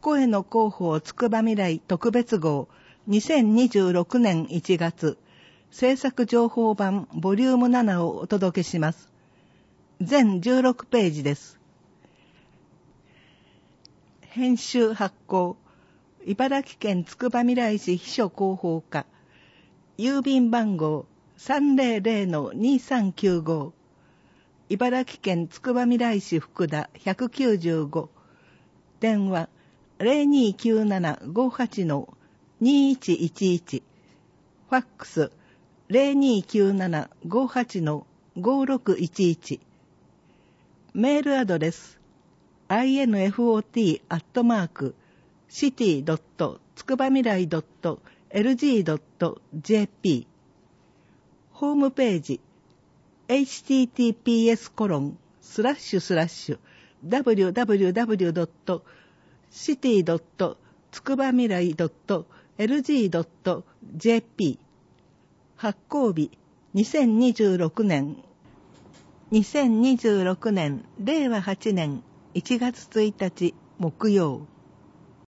声の広報つくば未来特別号2026年1月制作情報版ボリューム7をお届けします。全16ページです。編集発行茨城県つくばみらい市秘書広報課郵便番号 300-2395 茨城県つくばみらい市福田195電話 0297-58-2111 ファックス 0297-58-5611 メールアドレスinfot@city.tskubamirai.lg.jp ホームページ https://www.city.tskubamirai.lg.jp 発行日2026年令和8年1月1日木曜